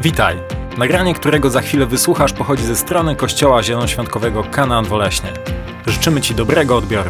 Witaj! Nagranie, którego za chwilę wysłuchasz, pochodzi ze strony Kościoła Zielonoświątkowego Kanaan w Oleśnie. Życzymy Ci dobrego odbioru.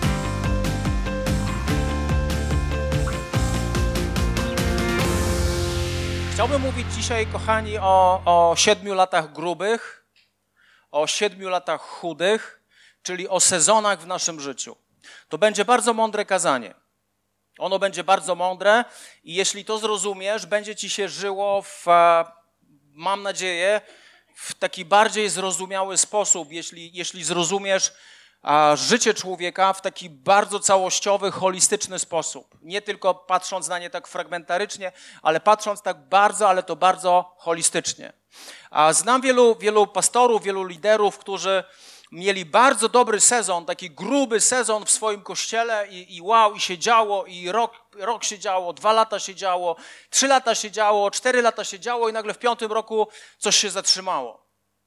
Chciałbym mówić dzisiaj, kochani, o 7 latach grubych, o 7 latach chudych, czyli o sezonach w naszym życiu. To będzie bardzo mądre kazanie. Ono będzie bardzo mądre i jeśli to zrozumiesz, będzie ci się żyło mam nadzieję, w taki bardziej zrozumiały sposób, jeśli zrozumiesz życie człowieka w taki bardzo całościowy, holistyczny sposób. Nie tylko patrząc na nie tak fragmentarycznie, ale patrząc tak bardzo, ale to bardzo holistycznie. Znam wielu pastorów, wielu liderów, którzy mieli bardzo dobry sezon, taki gruby sezon w swoim kościele i się działo, i rok się działo, 2 lata się działo, 3 lata się działo, 4 lata się działo i nagle w 5. roku coś się zatrzymało.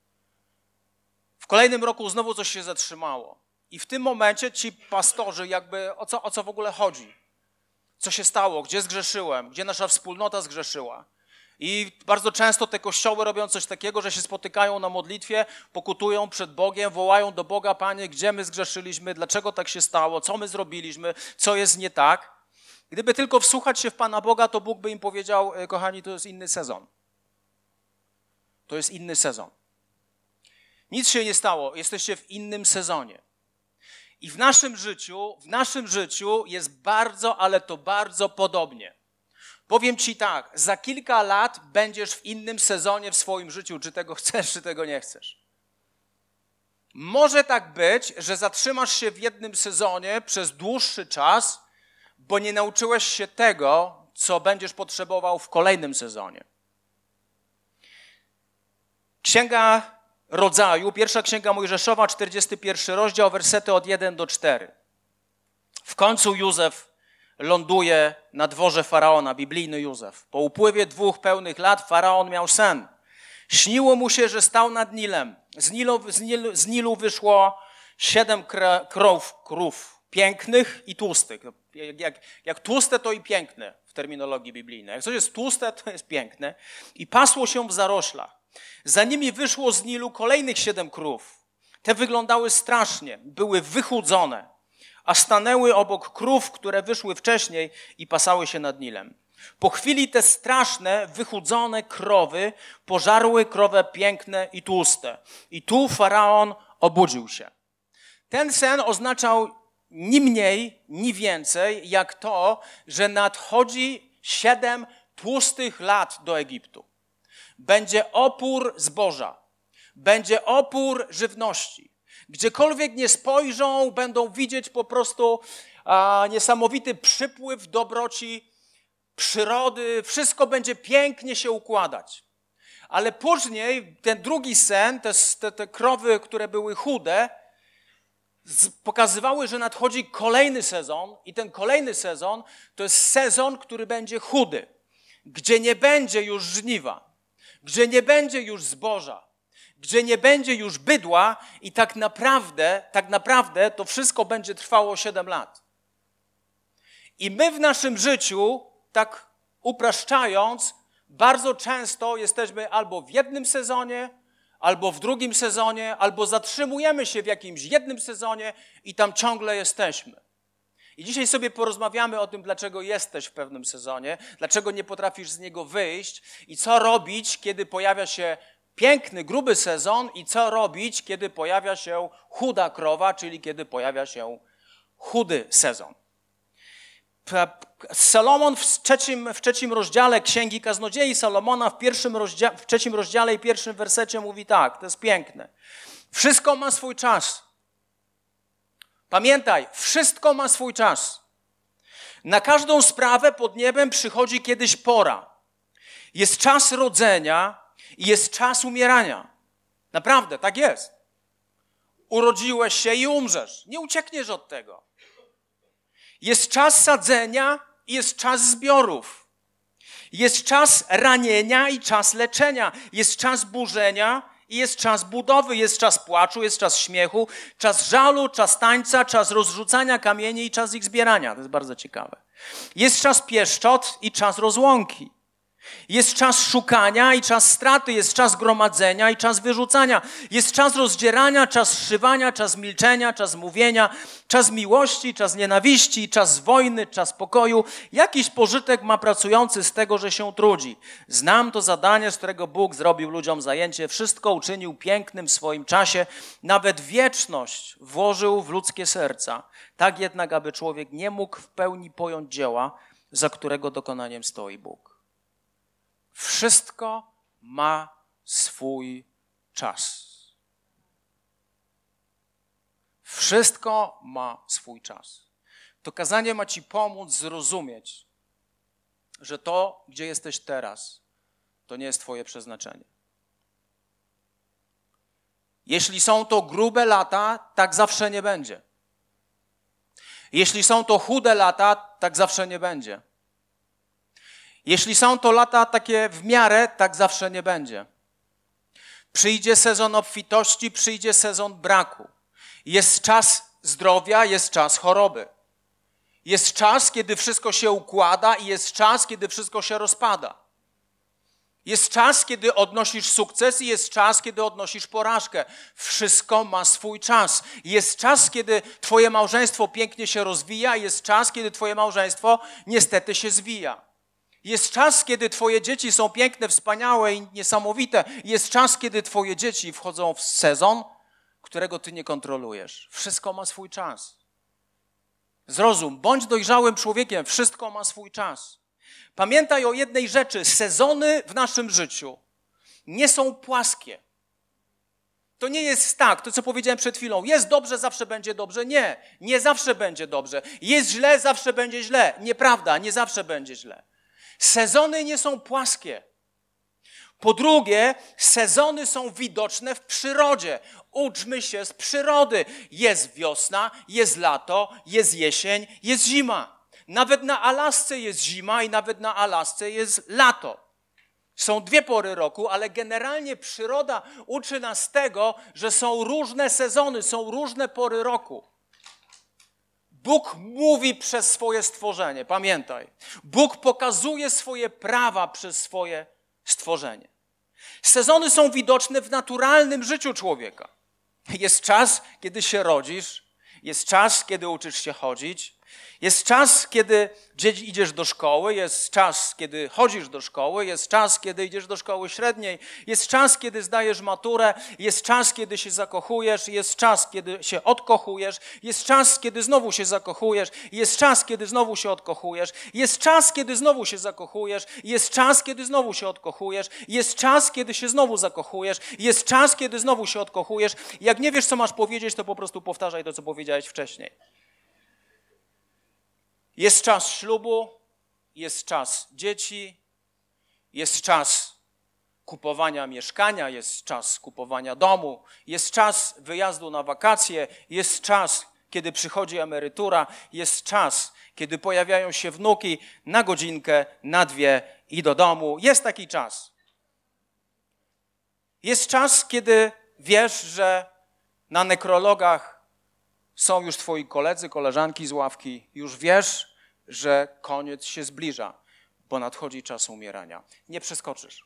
W kolejnym roku znowu coś się zatrzymało. I w tym momencie ci pastorzy jakby o co w ogóle chodzi? Co się stało? Gdzie zgrzeszyłem? Gdzie nasza wspólnota zgrzeszyła? I bardzo często te kościoły robią coś takiego, że się spotykają na modlitwie, pokutują przed Bogiem, wołają do Boga: Panie, gdzie my zgrzeszyliśmy, dlaczego tak się stało, co my zrobiliśmy, co jest nie tak. Gdyby tylko wsłuchać się w Pana Boga, to Bóg by im powiedział: kochani, to jest inny sezon. To jest inny sezon. Nic się nie stało, jesteście w innym sezonie. I w naszym życiu jest bardzo, ale to bardzo podobnie. Powiem ci tak, za kilka lat będziesz w innym sezonie w swoim życiu, czy tego chcesz, czy tego nie chcesz. Może tak być, że zatrzymasz się w jednym sezonie przez dłuższy czas, bo nie nauczyłeś się tego, co będziesz potrzebował w kolejnym sezonie. Księga Rodzaju, 1 Księga Mojżeszowa, 41 rozdział, wersety od 1 do 4. W końcu Józef ląduje na dworze Faraona, biblijny Józef. Po upływie 2 pełnych lat Faraon miał sen. Śniło mu się, że stał nad Nilem. Z Nilu wyszło 7 krów, pięknych i tłustych. Jak tłuste, to i piękne w terminologii biblijnej. Jak coś jest tłuste, to jest piękne. I pasło się w zaroślach. Za nimi wyszło z Nilu kolejnych 7 krów. Te wyglądały strasznie, były wychudzone, a stanęły obok krów, które wyszły wcześniej i pasały się nad Nilem. Po chwili te straszne, wychudzone krowy pożarły krowy piękne i tłuste. I tu Faraon obudził się. Ten sen oznaczał ni mniej, ni więcej, jak to, że nadchodzi 7 tłustych lat do Egiptu. Będzie opór zboża, będzie opór żywności. Gdziekolwiek nie spojrzą, będą widzieć po prostu niesamowity przypływ dobroci przyrody. Wszystko będzie pięknie się układać. Ale później ten drugi sen, te krowy, które były chude, pokazywały, że nadchodzi kolejny sezon i ten kolejny sezon to jest sezon, który będzie chudy, gdzie nie będzie już żniwa, gdzie nie będzie już zboża, gdzie nie będzie już bydła i tak naprawdę to wszystko będzie trwało 7 lat. I my w naszym życiu, tak upraszczając, bardzo często jesteśmy albo w jednym sezonie, albo w drugim sezonie, albo zatrzymujemy się w jakimś jednym sezonie i tam ciągle jesteśmy. I dzisiaj sobie porozmawiamy o tym, dlaczego jesteś w pewnym sezonie, dlaczego nie potrafisz z niego wyjść i co robić, kiedy pojawia się piękny, gruby sezon i co robić, kiedy pojawia się chuda krowa, czyli kiedy pojawia się chudy sezon. Salomon w trzecim rozdziale Księgi Kaznodziei Salomona w 3 rozdziale i 1 wersecie mówi tak, to jest piękne. Wszystko ma swój czas. Pamiętaj, wszystko ma swój czas. Na każdą sprawę pod niebem przychodzi kiedyś pora. Jest czas rodzenia i jest czas umierania. Naprawdę, tak jest. Urodziłeś się i umrzesz. Nie uciekniesz od tego. Jest czas sadzenia i jest czas zbiorów. Jest czas ranienia i czas leczenia. Jest czas burzenia i jest czas budowy. Jest czas płaczu, jest czas śmiechu, czas żalu, czas tańca, czas rozrzucania kamieni i czas ich zbierania. To jest bardzo ciekawe. Jest czas pieszczot i czas rozłąki. Jest czas szukania i czas straty, jest czas gromadzenia i czas wyrzucania. Jest czas rozdzierania, czas zszywania, czas milczenia, czas mówienia, czas miłości, czas nienawiści, czas wojny, czas pokoju. Jakiś pożytek ma pracujący z tego, że się trudzi. Znam to zadanie, z którego Bóg zrobił ludziom zajęcie. Wszystko uczynił pięknym w swoim czasie. Nawet wieczność włożył w ludzkie serca. Tak jednak, aby człowiek nie mógł w pełni pojąć dzieła, za którego dokonaniem stoi Bóg. Wszystko ma swój czas. Wszystko ma swój czas. To kazanie ma ci pomóc zrozumieć, że to, gdzie jesteś teraz, to nie jest twoje przeznaczenie. Jeśli są to grube lata, tak zawsze nie będzie. Jeśli są to chude lata, tak zawsze nie będzie. Jeśli są to lata takie w miarę, tak zawsze nie będzie. Przyjdzie sezon obfitości, przyjdzie sezon braku. Jest czas zdrowia, jest czas choroby. Jest czas, kiedy wszystko się układa i jest czas, kiedy wszystko się rozpada. Jest czas, kiedy odnosisz sukces i jest czas, kiedy odnosisz porażkę. Wszystko ma swój czas. Jest czas, kiedy twoje małżeństwo pięknie się rozwija i jest czas, kiedy twoje małżeństwo niestety się zwija. Jest czas, kiedy twoje dzieci są piękne, wspaniałe i niesamowite. Jest czas, kiedy twoje dzieci wchodzą w sezon, którego ty nie kontrolujesz. Wszystko ma swój czas. Zrozum, bądź dojrzałym człowiekiem, wszystko ma swój czas. Pamiętaj o jednej rzeczy, sezony w naszym życiu nie są płaskie. To nie jest tak, to co powiedziałem przed chwilą, jest dobrze, zawsze będzie dobrze. Nie, nie zawsze będzie dobrze. Jest źle, zawsze będzie źle. Nieprawda, nie zawsze będzie źle. Sezony nie są płaskie. Po drugie, sezony są widoczne w przyrodzie. Uczmy się z przyrody. Jest wiosna, jest lato, jest jesień, jest zima. Nawet na Alasce jest zima i nawet na Alasce jest lato. Są dwie pory roku, ale generalnie przyroda uczy nas tego, że są różne sezony, są różne pory roku. Bóg mówi przez swoje stworzenie, pamiętaj. Bóg pokazuje swoje prawa przez swoje stworzenie. Sezony są widoczne w naturalnym życiu człowieka. Jest czas, kiedy się rodzisz, jest czas, kiedy uczysz się chodzić, jest czas, kiedy idziesz do szkoły, jest czas, kiedy chodzisz do szkoły, jest czas, kiedy idziesz do szkoły średniej, jest czas, kiedy zdajesz maturę, jest czas, kiedy się zakochujesz, jest czas, kiedy się odkochujesz, jest czas, kiedy znowu się zakochujesz, jest czas, kiedy znowu się odkochujesz, jest czas, kiedy znowu się zakochujesz, jest czas, kiedy znowu się odkochujesz, jest czas, kiedy się znowu zakochujesz, jest czas, kiedy znowu się odkochujesz. Jak nie wiesz, co masz powiedzieć, to po prostu powtarzaj to, co powiedziałeś wcześniej. Jest czas ślubu, jest czas dzieci, jest czas kupowania mieszkania, jest czas kupowania domu, jest czas wyjazdu na wakacje, jest czas, kiedy przychodzi emerytura, jest czas, kiedy pojawiają się wnuki na godzinkę, na dwie i do domu. Jest taki czas. Jest czas, kiedy wiesz, że na nekrologach są już twoi koledzy, koleżanki z ławki. Już wiesz, że koniec się zbliża, bo nadchodzi czas umierania. Nie przeskoczysz.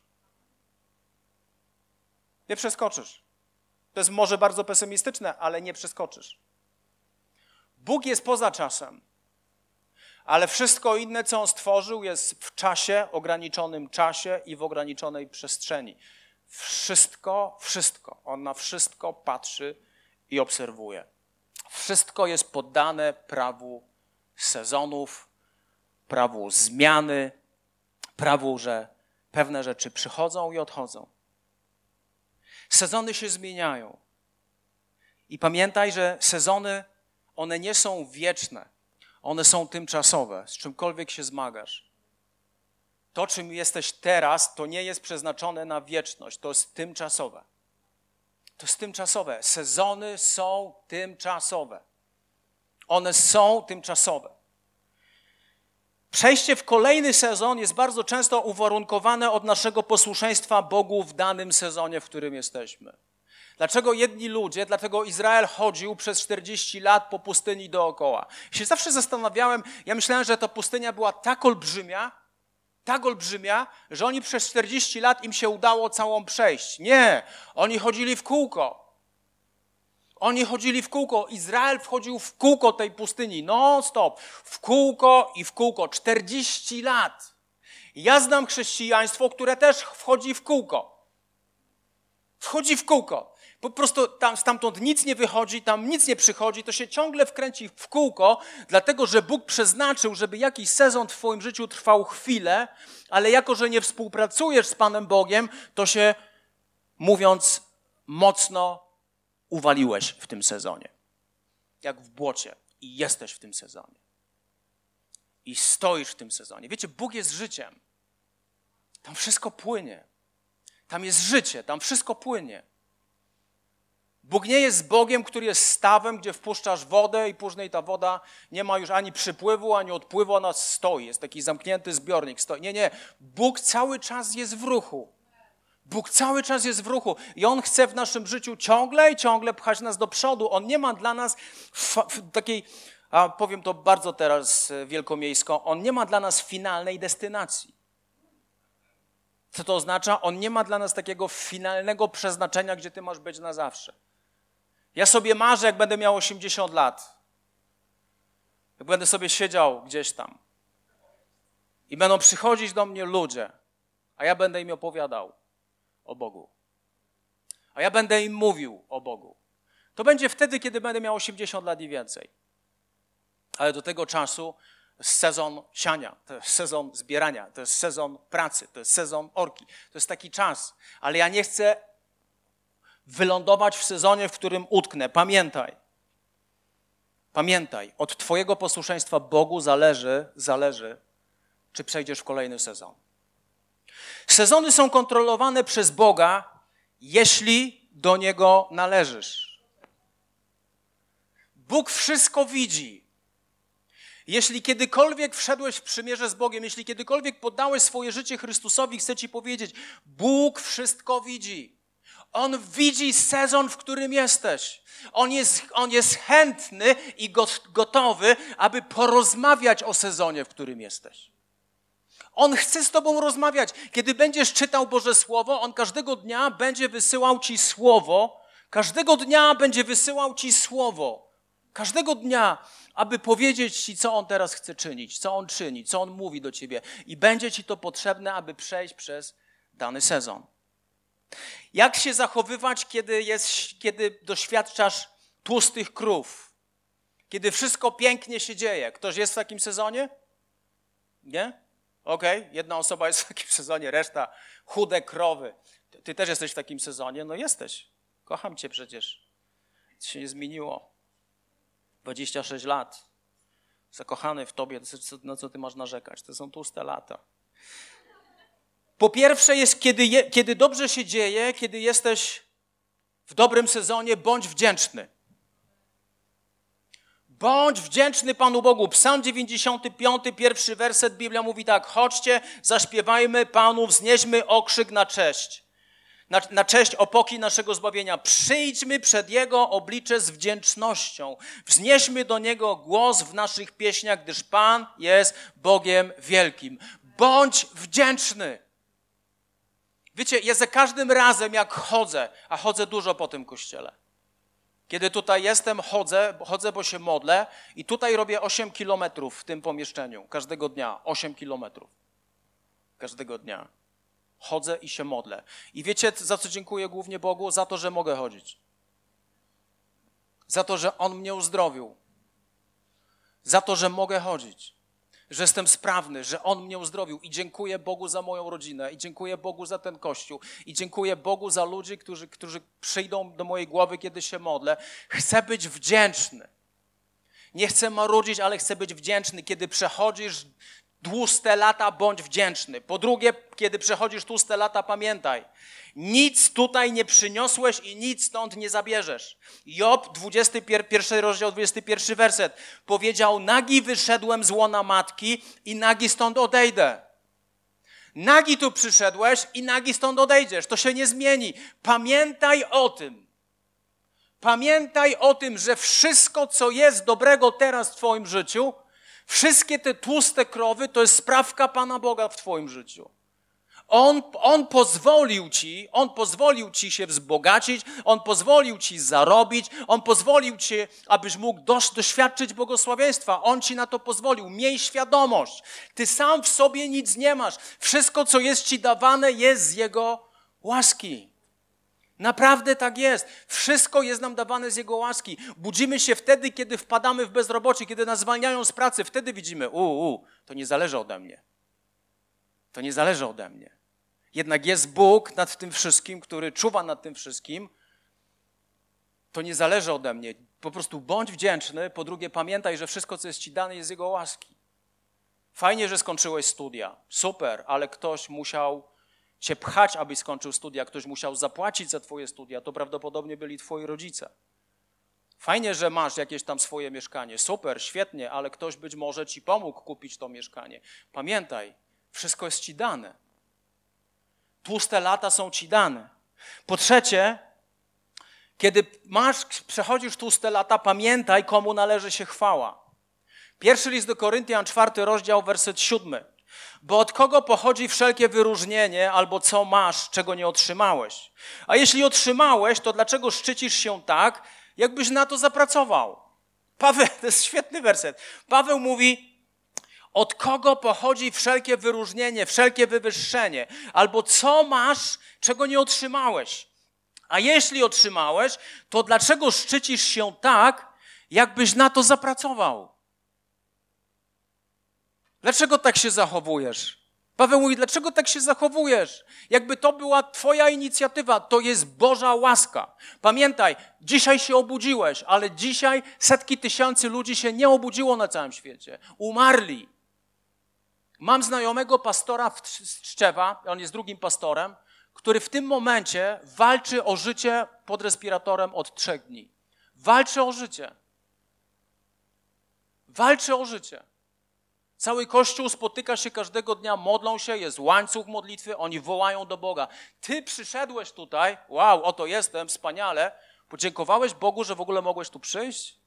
Nie przeskoczysz. To jest może bardzo pesymistyczne, ale nie przeskoczysz. Bóg jest poza czasem, ale wszystko inne, co On stworzył, jest w czasie, ograniczonym czasie i w ograniczonej przestrzeni. Wszystko. On na wszystko patrzy i obserwuje. Wszystko jest poddane prawu sezonów, prawu zmiany, prawu, że pewne rzeczy przychodzą i odchodzą. Sezony się zmieniają. I pamiętaj, że sezony, one nie są wieczne. One są tymczasowe, z czymkolwiek się zmagasz. To, czym jesteś teraz, to nie jest przeznaczone na wieczność. To jest tymczasowe. To jest tymczasowe. Sezony są tymczasowe. One są tymczasowe. Przejście w kolejny sezon jest bardzo często uwarunkowane od naszego posłuszeństwa Bogu w danym sezonie, w którym jesteśmy. Dlaczego jedni ludzie, dlatego Izrael chodził przez 40 lat po pustyni dookoła. Się zawsze zastanawiałem, ja myślałem, że ta pustynia była tak olbrzymia, tak olbrzymia, że oni przez 40 lat im się udało całą przejść. Nie, oni chodzili w kółko. Oni chodzili w kółko. Izrael wchodził w kółko tej pustyni. Non stop. W kółko i w kółko. 40 lat. Ja znam chrześcijaństwo, które też wchodzi w kółko. Wchodzi w kółko. Po prostu stamtąd nic nie wychodzi, tam nic nie przychodzi, to się ciągle wkręci w kółko, dlatego że Bóg przeznaczył, żeby jakiś sezon w twoim życiu trwał chwilę, ale jako, że nie współpracujesz z Panem Bogiem, to się, mówiąc mocno, uwaliłeś w tym sezonie. Jak w błocie. I jesteś w tym sezonie. I stoisz w tym sezonie. Wiecie, Bóg jest życiem. Tam wszystko płynie. Tam jest życie, tam wszystko płynie. Bóg nie jest Bogiem, który jest stawem, gdzie wpuszczasz wodę i później ta woda nie ma już ani przypływu, ani odpływu, ona stoi. Jest taki zamknięty zbiornik. Stoi. Nie. Bóg cały czas jest w ruchu. Bóg cały czas jest w ruchu i On chce w naszym życiu ciągle i ciągle pchać nas do przodu. On nie ma dla nas takiej, powiem to bardzo teraz wielkomiejsko, On nie ma dla nas finalnej destynacji. Co to oznacza? On nie ma dla nas takiego finalnego przeznaczenia, gdzie ty masz być na zawsze. Ja sobie marzę, jak będę miał 80 lat. Jak będę sobie siedział gdzieś tam. I będą przychodzić do mnie ludzie, a ja będę im opowiadał o Bogu. A ja będę im mówił o Bogu. To będzie wtedy, kiedy będę miał 80 lat i więcej. Ale do tego czasu sezon siania, to jest sezon zbierania, to jest sezon pracy, to jest sezon orki. To jest taki czas. Ale ja nie chcę wylądować w sezonie, w którym utknę. Pamiętaj, od twojego posłuszeństwa Bogu zależy, czy przejdziesz w kolejny sezon. Sezony są kontrolowane przez Boga, jeśli do Niego należysz. Bóg wszystko widzi. Jeśli kiedykolwiek wszedłeś w przymierze z Bogiem, jeśli kiedykolwiek poddałeś swoje życie Chrystusowi, chcę ci powiedzieć, Bóg wszystko widzi. On widzi sezon, w którym jesteś. On jest chętny i gotowy, aby porozmawiać o sezonie, w którym jesteś. On chce z tobą rozmawiać. Kiedy będziesz czytał Boże Słowo, On każdego dnia będzie wysyłał ci Słowo. Każdego dnia będzie wysyłał ci Słowo. Każdego dnia, aby powiedzieć ci, co On teraz chce czynić, co On czyni, co On mówi do ciebie. I będzie ci to potrzebne, aby przejść przez dany sezon. Jak się zachowywać, kiedy doświadczasz tłustych krów? Kiedy wszystko pięknie się dzieje. Ktoś jest w takim sezonie? Nie? Okej, jedna osoba jest w takim sezonie, reszta chude krowy. Ty też jesteś w takim sezonie? No jesteś. Kocham cię przecież. Nic się nie zmieniło. 26 lat. Zakochany w tobie. Na co ty masz narzekać? To są tłuste lata. Po pierwsze jest, kiedy dobrze się dzieje, kiedy jesteś w dobrym sezonie, bądź wdzięczny. Bądź wdzięczny Panu Bogu. Psalm 95, pierwszy werset, Biblia mówi tak. Chodźcie, zaśpiewajmy Panu, wznieśmy okrzyk na cześć. Na cześć opoki naszego zbawienia. Przyjdźmy przed Jego oblicze z wdzięcznością. Wznieśmy do Niego głos w naszych pieśniach, gdyż Pan jest Bogiem wielkim. Bądź wdzięczny. Wiecie, ja za każdym razem jak chodzę, a chodzę dużo po tym kościele. Kiedy tutaj jestem, chodzę, bo się modlę i tutaj robię 8 kilometrów w tym pomieszczeniu. Każdego dnia 8 kilometrów. Każdego dnia. Chodzę i się modlę. I wiecie, za co dziękuję głównie Bogu? Za to, że mogę chodzić. Za to, że On mnie uzdrowił. Za to, że mogę chodzić. Że jestem sprawny, że On mnie uzdrowił. I dziękuję Bogu za moją rodzinę. I dziękuję Bogu za ten Kościół. I dziękuję Bogu za ludzi, którzy przyjdą do mojej głowy, kiedy się modlę. Chcę być wdzięczny. Nie chcę marudzić, ale chcę być wdzięczny. Kiedy przechodzisz tłuste lata, bądź wdzięczny. Po drugie, kiedy przechodzisz tłuste lata, pamiętaj, nic tutaj nie przyniosłeś i nic stąd nie zabierzesz. Job, 21 rozdział, 21 werset, powiedział, nagi wyszedłem z łona matki i nagi stąd odejdę. Nagi tu przyszedłeś i nagi stąd odejdziesz. To się nie zmieni. Pamiętaj o tym. Pamiętaj o tym, że wszystko, co jest dobrego teraz w twoim życiu, Wszystkie te tłuste krowy to jest sprawka Pana Boga w twoim życiu. On pozwolił ci się wzbogacić, On pozwolił ci zarobić, On pozwolił ci, abyś mógł doświadczyć błogosławieństwa. On ci na to pozwolił. Miej świadomość. Ty sam w sobie nic nie masz. Wszystko, co jest ci dawane, jest z Jego łaski. Naprawdę tak jest. Wszystko jest nam dawane z Jego łaski. Budzimy się wtedy, kiedy wpadamy w bezrobocie, kiedy nas zwalniają z pracy. Wtedy widzimy, to nie zależy ode mnie. To nie zależy ode mnie. Jednak jest Bóg nad tym wszystkim, który czuwa nad tym wszystkim. To nie zależy ode mnie. Po prostu bądź wdzięczny. Po drugie, pamiętaj, że wszystko, co jest ci dane, jest z Jego łaski. Fajnie, że skończyłeś studia. Super, ale ktoś musiał cię pchać, abyś skończył studia. Ktoś musiał zapłacić za twoje studia. To prawdopodobnie byli twoi rodzice. Fajnie, że masz jakieś tam swoje mieszkanie. Super, świetnie, ale ktoś być może ci pomógł kupić to mieszkanie. Pamiętaj, wszystko jest ci dane. Tłuste lata są ci dane. Po trzecie, kiedy przechodzisz tłuste lata, pamiętaj, komu należy się chwała. Pierwszy list do Koryntian, 4 rozdział, werset 7. Bo od kogo pochodzi wszelkie wyróżnienie, albo co masz, czego nie otrzymałeś? A jeśli otrzymałeś, to dlaczego szczycisz się tak, jakbyś na to zapracował? Paweł, to jest świetny werset. Paweł mówi, od kogo pochodzi wszelkie wyróżnienie, wszelkie wywyższenie? Albo co masz, czego nie otrzymałeś? A jeśli otrzymałeś, to dlaczego szczycisz się tak, jakbyś na to zapracował? Dlaczego tak się zachowujesz? Paweł mówi, dlaczego tak się zachowujesz? Jakby to była twoja inicjatywa, to jest Boża łaska. Pamiętaj, dzisiaj się obudziłeś, ale dzisiaj setki tysięcy ludzi się nie obudziło na całym świecie. Umarli. Mam znajomego pastora z Tczewa, on jest drugim pastorem, który w tym momencie walczy o życie pod respiratorem od 3 dni. Walczy o życie. Walczy o życie. Cały Kościół spotyka się każdego dnia, modlą się, jest łańcuch modlitwy, oni wołają do Boga. Ty przyszedłeś tutaj, wow, oto jestem, wspaniale. Podziękowałeś Bogu, że w ogóle mogłeś tu przyjść?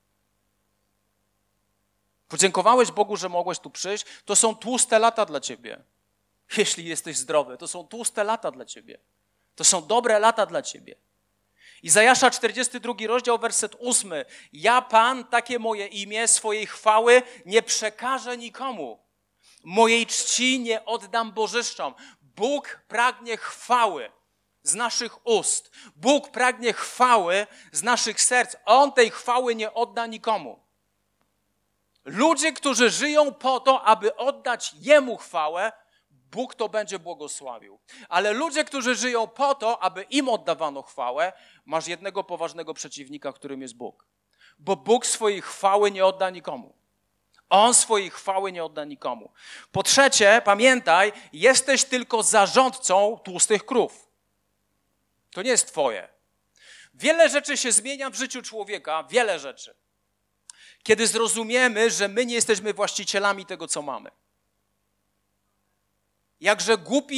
Podziękowałeś Bogu, że mogłeś tu przyjść? To są tłuste lata dla ciebie. Jeśli jesteś zdrowy, to są tłuste lata dla ciebie. To są dobre lata dla ciebie. Izajasza 42 rozdział, werset 8. Ja, Pan, takie moje imię, swojej chwały nie przekażę nikomu. Mojej czci nie oddam bożyszczom. Bóg pragnie chwały z naszych ust. Bóg pragnie chwały z naszych serc. On tej chwały nie odda nikomu. Ludzie, którzy żyją po to, aby oddać Jemu chwałę, Bóg to będzie błogosławił. Ale ludzie, którzy żyją po to, aby im oddawano chwałę, masz jednego poważnego przeciwnika, którym jest Bóg. Bo Bóg swojej chwały nie odda nikomu. On swojej chwały nie odda nikomu. Po trzecie, pamiętaj, jesteś tylko zarządcą tłustych krów. To nie jest twoje. Wiele rzeczy się zmienia w życiu człowieka, wiele rzeczy. Kiedy zrozumiemy, że my nie jesteśmy właścicielami tego, co mamy. Jakże głupi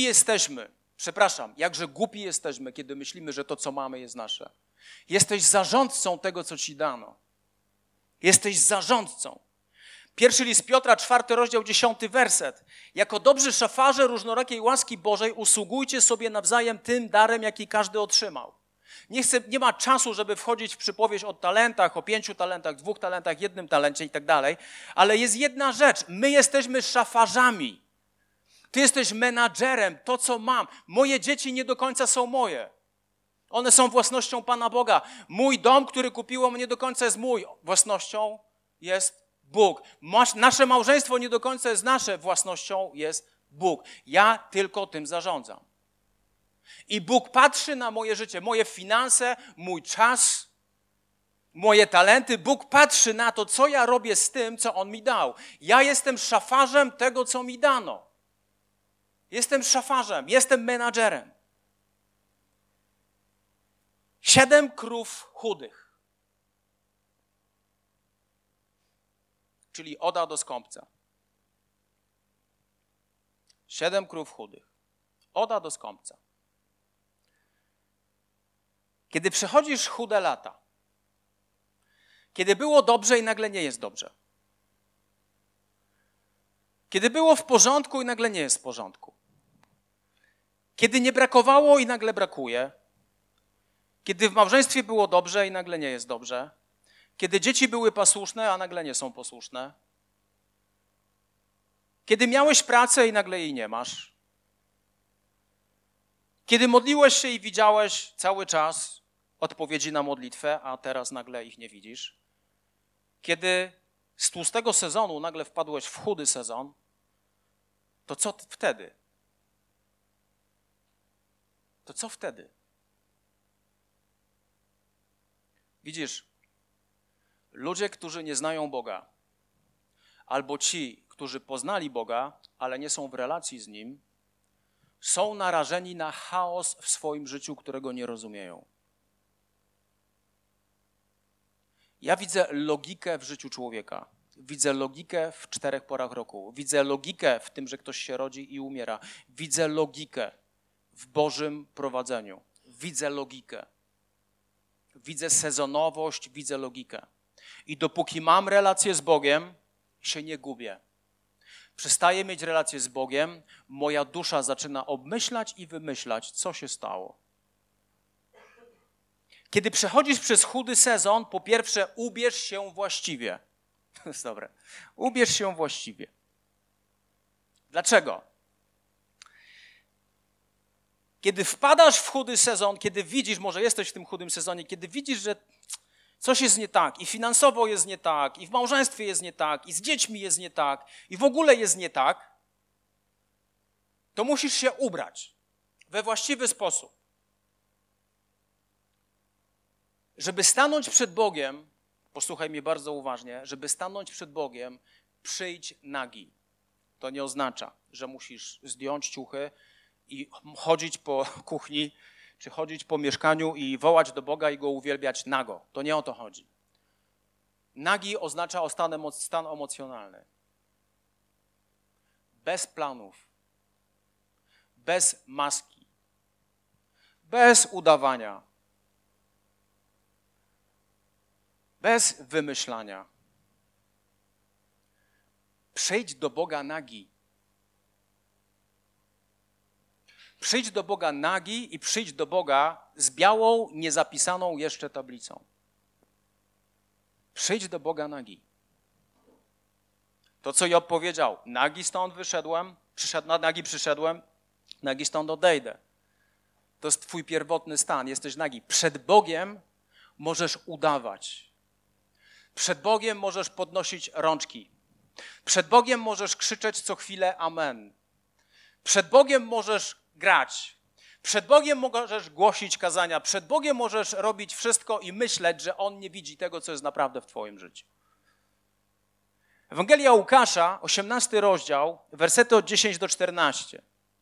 jesteśmy, kiedy myślimy, że to, co mamy, jest nasze. Jesteś zarządcą tego, co ci dano. Jesteś zarządcą. Pierwszy list Piotra, 4 rozdział, 10 werset. Jako dobrzy szafarze różnorakiej łaski Bożej usługujcie sobie nawzajem tym darem, jaki każdy otrzymał. Nie ma czasu, żeby wchodzić w przypowieść o talentach, o 5 talentach, 2 talentach, 1 talencie i tak dalej, ale jest jedna rzecz. My jesteśmy szafarzami. Ty jesteś menadżerem, to co mam. Moje dzieci nie do końca są moje. One są własnością Pana Boga. Mój dom, który kupiłem, nie do końca jest mój. Własnością jest Bóg. Nasze małżeństwo nie do końca jest nasze. Własnością jest Bóg. Ja tylko tym zarządzam. I Bóg patrzy na moje życie, moje finanse, mój czas, moje talenty. Bóg patrzy na to, co ja robię z tym, co On mi dał. Ja jestem szafarzem tego, co mi dano. Jestem szafarzem, jestem menadżerem. 7 krów chudych. Czyli oda do skąpca. 7 krów chudych. Oda do skąpca. Kiedy przechodzisz chude lata, kiedy było dobrze i nagle nie jest dobrze, Kiedy było w porządku i nagle nie jest w porządku. Kiedy nie brakowało i nagle brakuje. Kiedy w małżeństwie było dobrze i nagle nie jest dobrze. Kiedy dzieci były posłuszne, a nagle nie są posłuszne. Kiedy miałeś pracę i nagle jej nie masz. Kiedy modliłeś się i widziałeś cały czas odpowiedzi na modlitwę, a teraz nagle ich nie widzisz. Kiedy z tłustego sezonu nagle wpadłeś w chudy sezon, to co wtedy? To co wtedy? Widzisz, ludzie, którzy nie znają Boga, albo ci, którzy poznali Boga, ale nie są w relacji z Nim, są narażeni na chaos w swoim życiu, którego nie rozumieją. Ja widzę logikę w życiu człowieka. Widzę logikę w 4 porach roku. Widzę logikę w tym, że ktoś się rodzi i umiera. Widzę logikę w Bożym prowadzeniu. Widzę logikę. Widzę sezonowość, widzę logikę. I dopóki mam relację z Bogiem, się nie gubię. Przestaję mieć relację z Bogiem, moja dusza zaczyna obmyślać i wymyślać, co się stało. Kiedy przechodzisz przez chudy sezon, po pierwsze ubierz się właściwie. To jest dobre. Ubierz się właściwie. Dlaczego? Kiedy wpadasz w chudy sezon, kiedy widzisz, może jesteś w tym chudym sezonie, kiedy widzisz, że coś jest nie tak i finansowo jest nie tak, i w małżeństwie jest nie tak, i z dziećmi jest nie tak, i w ogóle jest nie tak, to musisz się ubrać we właściwy sposób. Żeby stanąć przed Bogiem, posłuchaj mnie bardzo uważnie, żeby stanąć przed Bogiem, przyjdź nagi. To nie oznacza, że musisz zdjąć ciuchy i chodzić po kuchni, czy chodzić po mieszkaniu i wołać do Boga i Go uwielbiać nago. To nie o to chodzi. Nagi oznacza stan emocjonalny. Bez planów, bez maski, bez udawania, bez wymyślania. Przyjdź do Boga nagi. Przyjdź do Boga nagi i przyjdź do Boga z białą, niezapisaną jeszcze tablicą. Przyjdź do Boga nagi. To, co Job powiedział, nagi stąd wyszedłem, nagi przyszedłem, nagi stąd odejdę. To jest twój pierwotny stan, jesteś nagi. Przed Bogiem możesz udawać. Przed Bogiem możesz podnosić rączki. Przed Bogiem możesz krzyczeć co chwilę amen. Przed Bogiem możesz grać. Przed Bogiem możesz głosić kazania. Przed Bogiem możesz robić wszystko i myśleć, że On nie widzi tego, co jest naprawdę w twoim życiu. Ewangelia Łukasza, 18 rozdział, wersety od 10 do 14.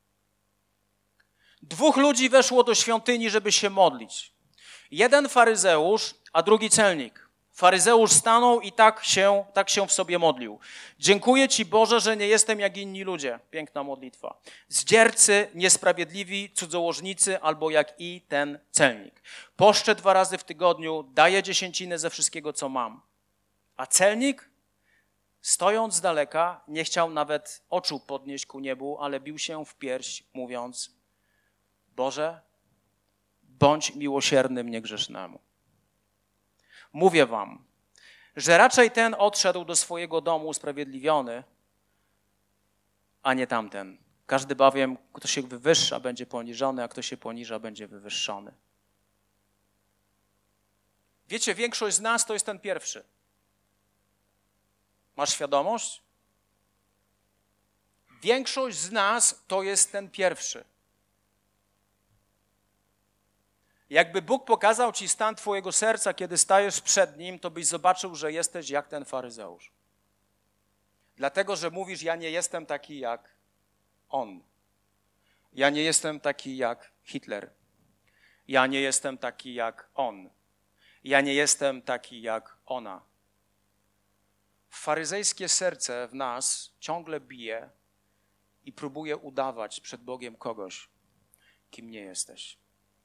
2 ludzi weszło do świątyni, żeby się modlić. Jeden faryzeusz, a drugi celnik. Faryzeusz stanął i tak się w sobie modlił. Dziękuję Ci, Boże, że nie jestem jak inni ludzie. Piękna modlitwa. Zdziercy, niesprawiedliwi, cudzołożnicy albo jak i ten celnik. Poszczę 2 razy w tygodniu, daję 10 ze wszystkiego, co mam. A celnik, stojąc z daleka, nie chciał nawet oczu podnieść ku niebu, ale bił się w pierś, mówiąc: Boże, bądź miłosierny mnie grzesznemu. Mówię wam, że raczej ten odszedł do swojego domu usprawiedliwiony, a nie tamten. Każdy bowiem, kto się wywyższa, będzie poniżony, a kto się poniża, będzie wywyższony. Wiecie, większość z nas to jest ten pierwszy. Masz świadomość? Większość z nas to jest ten pierwszy. Jakby Bóg pokazał ci stan twojego serca, kiedy stajesz przed Nim, to byś zobaczył, że jesteś jak ten faryzeusz. Dlatego, że mówisz, ja nie jestem taki jak on. Ja nie jestem taki jak Hitler. Ja nie jestem taki jak on. Ja nie jestem taki jak ona. Faryzejskie serce w nas ciągle bije i próbuje udawać przed Bogiem kogoś, kim nie jesteś.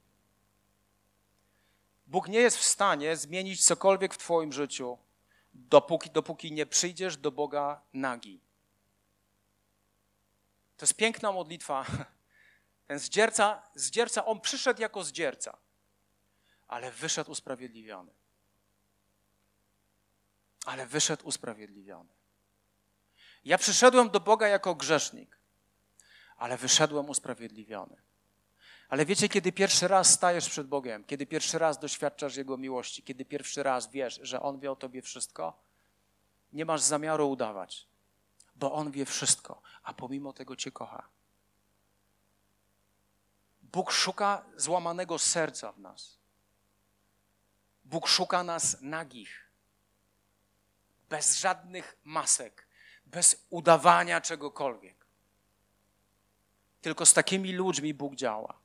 Bóg nie jest w stanie zmienić cokolwiek w twoim życiu, dopóki nie przyjdziesz do Boga nagi. To jest piękna modlitwa. Ten zdzierca, on przyszedł jako zdzierca, ale wyszedł usprawiedliwiony. Ale wyszedł usprawiedliwiony. Ja przyszedłem do Boga jako grzesznik, ale wyszedłem usprawiedliwiony. Ale wiecie, kiedy pierwszy raz stajesz przed Bogiem, kiedy pierwszy raz doświadczasz Jego miłości, kiedy pierwszy raz wiesz, że On wie o tobie wszystko, nie masz zamiaru udawać, bo On wie wszystko, a pomimo tego cię kocha. Bóg szuka złamanego serca w nas. Bóg szuka nas nagich, bez żadnych masek, bez udawania czegokolwiek. Tylko z takimi ludźmi Bóg działa.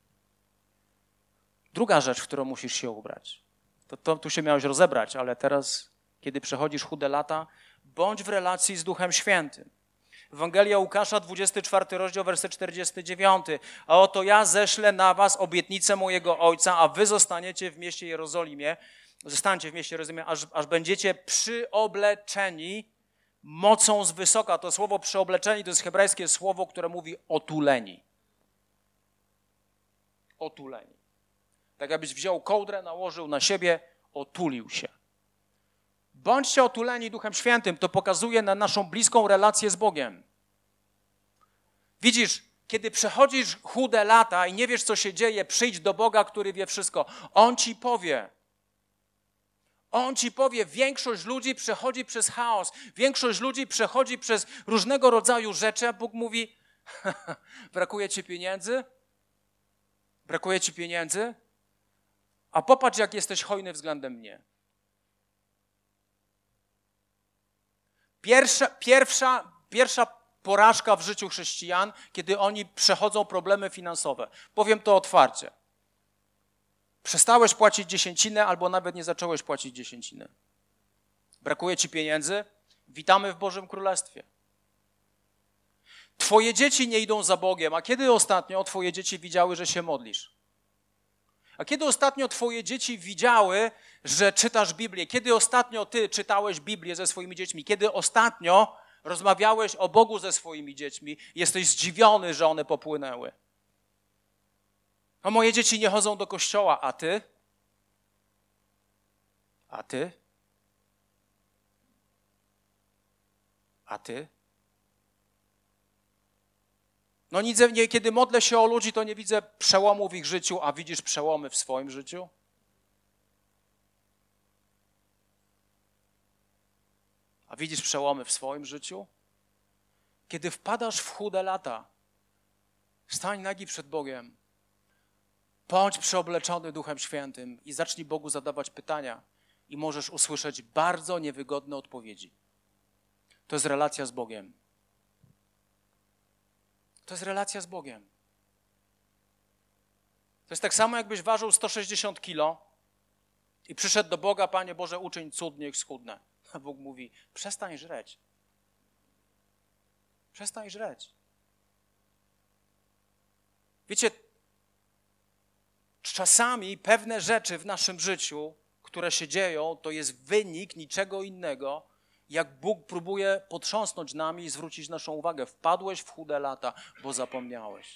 Druga rzecz, w którą musisz się ubrać. To tu się miałeś rozebrać, ale teraz, kiedy przechodzisz chude lata, bądź w relacji z Duchem Świętym. Ewangelia Łukasza, 24 rozdział, werset 49. A oto ja ześlę na was obietnicę mojego Ojca, a wy zostaniecie w mieście Jerozolimie, aż będziecie przyobleczeni mocą z wysoka. To słowo przyobleczeni to jest hebrajskie słowo, które mówi otuleni. Otuleni. Tak jakbyś wziął kołdrę, nałożył na siebie, otulił się. Bądźcie otuleni Duchem Świętym, to pokazuje na naszą bliską relację z Bogiem. Widzisz, kiedy przechodzisz chude lata i nie wiesz, co się dzieje, przyjdź do Boga, który wie wszystko. On ci powie. On ci powie, większość ludzi przechodzi przez chaos, większość ludzi przechodzi przez różnego rodzaju rzeczy, a Bóg mówi, brakuje ci pieniędzy? Brakuje ci pieniędzy? A popatrz, jak jesteś hojny względem mnie. Pierwsza porażka w życiu chrześcijan, kiedy oni przechodzą problemy finansowe. Powiem to otwarcie. Przestałeś płacić dziesięcinę albo nawet nie zacząłeś płacić dziesięciny. Brakuje ci pieniędzy? Witamy w Bożym Królestwie. Twoje dzieci nie idą za Bogiem. A kiedy ostatnio twoje dzieci widziały, że się modlisz? A kiedy ostatnio twoje dzieci widziały, że czytasz Biblię? Kiedy ostatnio ty czytałeś Biblię ze swoimi dziećmi? Kiedy ostatnio rozmawiałeś o Bogu ze swoimi dziećmi? Jesteś zdziwiony, że one popłynęły. A moje dzieci nie chodzą do kościoła, a ty? A ty? A ty? No kiedy modlę się o ludzi, to nie widzę przełomu w ich życiu, a widzisz przełomy w swoim życiu? A widzisz przełomy w swoim życiu? Kiedy wpadasz w chude lata, stań nagi przed Bogiem, bądź przeobleczony Duchem Świętym i zacznij Bogu zadawać pytania i możesz usłyszeć bardzo niewygodne odpowiedzi. To jest relacja z Bogiem. To jest relacja z Bogiem. To jest tak samo, jakbyś ważył 160 kilo i przyszedł do Boga, Panie Boże, uczyń cud, niech schudnę. A Bóg mówi, przestań żreć. Przestań żreć. Wiecie, czasami pewne rzeczy w naszym życiu, które się dzieją, to jest wynik niczego innego, jak Bóg próbuje potrząsnąć nami i zwrócić naszą uwagę. Wpadłeś w chude lata, bo zapomniałeś.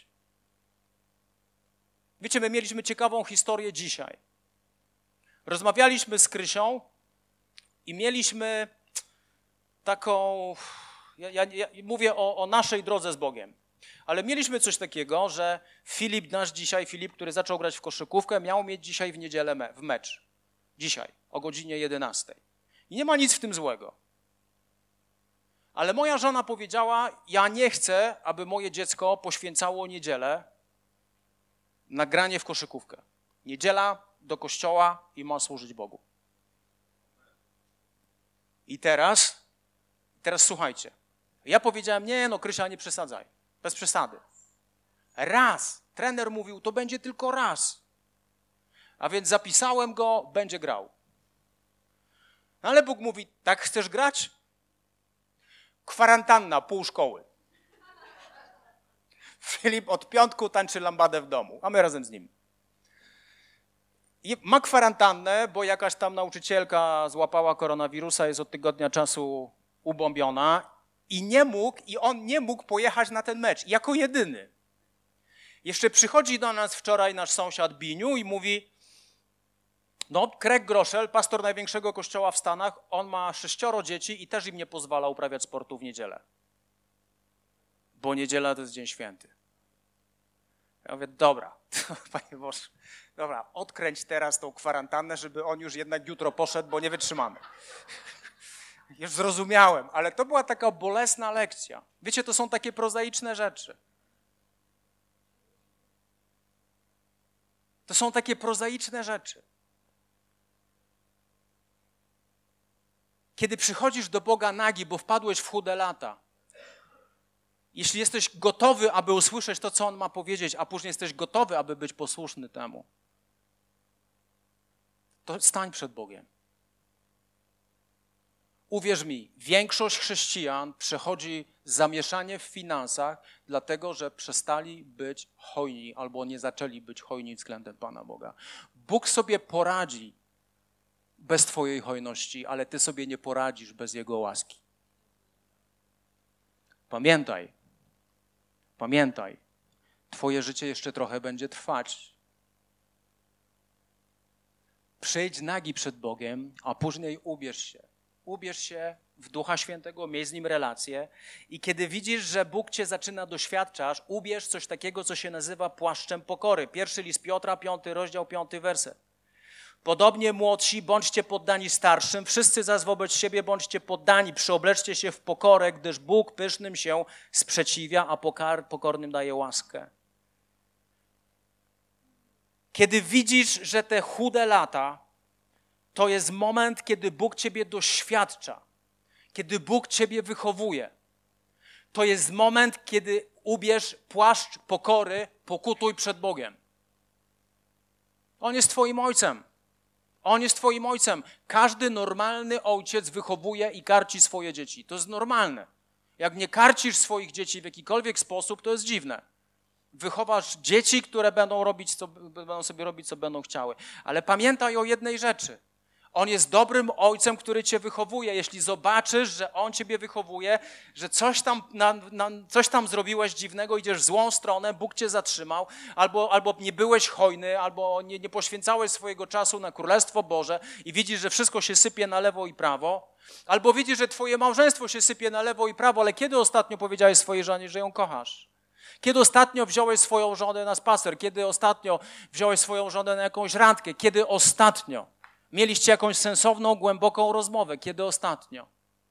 Wiecie, my mieliśmy ciekawą historię dzisiaj. Rozmawialiśmy z Krysią i mieliśmy taką, ja mówię o naszej drodze z Bogiem, ale mieliśmy coś takiego, że Filip, który zaczął grać w koszykówkę, miał mieć dzisiaj w niedzielę mecz. Dzisiaj, o godzinie 11. I nie ma nic w tym złego. Ale moja żona powiedziała, ja nie chcę, aby moje dziecko poświęcało niedzielę na granie w koszykówkę. Niedziela do kościoła i ma służyć Bogu. I teraz słuchajcie. Ja powiedziałem, Krysia, nie przesadzaj. Bez przesady. Raz. Trener mówił, to będzie tylko raz. A więc zapisałem go, będzie grał. No ale Bóg mówi, tak chcesz grać? Kwarantanna, pół szkoły. Filip od piątku tańczy lambadę w domu, a my razem z nim. I ma kwarantannę, bo jakaś tam nauczycielka złapała koronawirusa, jest od tygodnia czasu ubombiona I on nie mógł pojechać na ten mecz, jako jedyny. Jeszcze przychodzi do nas wczoraj nasz sąsiad Biniu i mówi, no Craig Groeschel, pastor największego kościoła w Stanach, on ma 6 dzieci i też im nie pozwala uprawiać sportu w niedzielę. Bo niedziela to jest dzień święty. Ja mówię, dobra, Panie Boże, dobra, odkręć teraz tą kwarantannę, żeby on już jednak jutro poszedł, bo nie wytrzymamy. Już zrozumiałem, ale to była taka bolesna lekcja. Wiecie, to są takie prozaiczne rzeczy. To są takie prozaiczne rzeczy. Kiedy przychodzisz do Boga nagi, bo wpadłeś w chude lata, jeśli jesteś gotowy, aby usłyszeć to, co On ma powiedzieć, a później jesteś gotowy, aby być posłuszny temu, to stań przed Bogiem. Uwierz mi, większość chrześcijan przechodzi zamieszanie w finansach, dlatego że przestali być hojni albo nie zaczęli być hojni względem Pana Boga. Bóg sobie poradzi bez twojej hojności, ale ty sobie nie poradzisz bez Jego łaski. Pamiętaj, twoje życie jeszcze trochę będzie trwać. Przyjdź nagi przed Bogiem, a później ubierz się. Ubierz się w Ducha Świętego, miej z Nim relację i kiedy widzisz, że Bóg cię zaczyna doświadczać, ubierz coś takiego, co się nazywa płaszczem pokory. 1 list Piotra, 5 rozdział, 5 werset. Podobnie młodsi, bądźcie poddani starszym, wszyscy zaś wobec siebie bądźcie poddani, przyobleczcie się w pokorę, gdyż Bóg pysznym się sprzeciwia, a pokornym daje łaskę. Kiedy widzisz, że te chude lata to jest moment, kiedy Bóg ciebie doświadcza, kiedy Bóg ciebie wychowuje. To jest moment, kiedy ubierz płaszcz pokory, pokutuj przed Bogiem. On jest twoim ojcem. On jest twoim ojcem. Każdy normalny ojciec wychowuje i karci swoje dzieci. To jest normalne. Jak nie karcisz swoich dzieci w jakikolwiek sposób, to jest dziwne. Wychowasz dzieci, które będą sobie robić, co będą chciały. Ale pamiętaj o jednej rzeczy. On jest dobrym ojcem, który cię wychowuje. Jeśli zobaczysz, że on ciebie wychowuje, że coś tam zrobiłeś dziwnego, idziesz w złą stronę, Bóg cię zatrzymał, albo nie byłeś hojny, albo nie poświęcałeś swojego czasu na Królestwo Boże i widzisz, że wszystko się sypie na lewo i prawo, albo widzisz, że twoje małżeństwo się sypie na lewo i prawo, ale kiedy ostatnio powiedziałeś swojej żonie, że ją kochasz? Kiedy ostatnio wziąłeś swoją żonę na spacer? Kiedy ostatnio wziąłeś swoją żonę na jakąś randkę? Kiedy ostatnio mieliście jakąś sensowną, głęboką rozmowę? Kiedy ostatnio?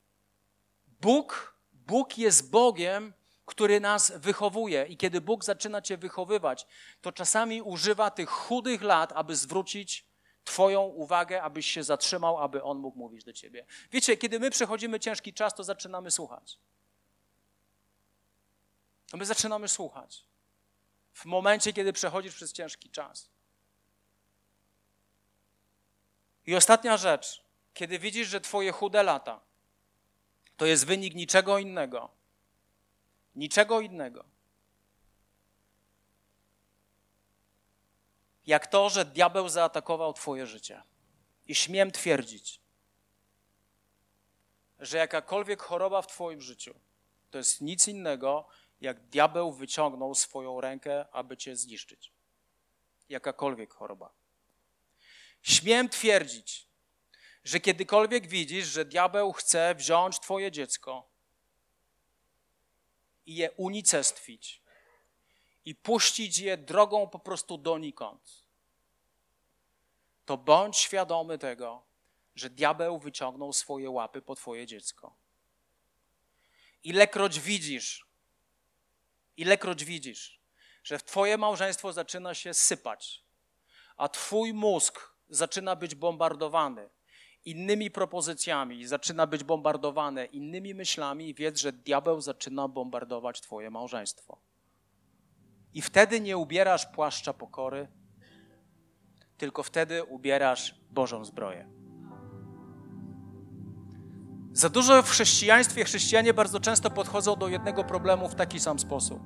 Bóg jest Bogiem, który nas wychowuje i kiedy Bóg zaczyna cię wychowywać, to czasami używa tych chudych lat, aby zwrócić twoją uwagę, abyś się zatrzymał, aby On mógł mówić do ciebie. Wiecie, kiedy my przechodzimy ciężki czas, to zaczynamy słuchać. To my zaczynamy słuchać. W momencie, kiedy przechodzisz przez ciężki czas. I ostatnia rzecz, kiedy widzisz, że twoje chude lata to jest wynik niczego innego, jak to, że diabeł zaatakował twoje życie. I śmiem twierdzić, że jakakolwiek choroba w twoim życiu to jest nic innego, jak diabeł wyciągnął swoją rękę, aby cię zniszczyć. Jakakolwiek choroba. Śmiem twierdzić, że kiedykolwiek widzisz, że diabeł chce wziąć twoje dziecko i je unicestwić i puścić je drogą po prostu donikąd, to bądź świadomy tego, że diabeł wyciągnął swoje łapy po twoje dziecko. Ilekroć widzisz, że twoje małżeństwo zaczyna się sypać, a twój mózg zaczyna być bombardowany innymi propozycjami, zaczyna być bombardowane innymi myślami, wiedz, że diabeł zaczyna bombardować twoje małżeństwo. I wtedy nie ubierasz płaszcza pokory, tylko wtedy ubierasz Bożą zbroję. Za dużo w chrześcijaństwie chrześcijanie bardzo często podchodzą do jednego problemu w taki sam sposób.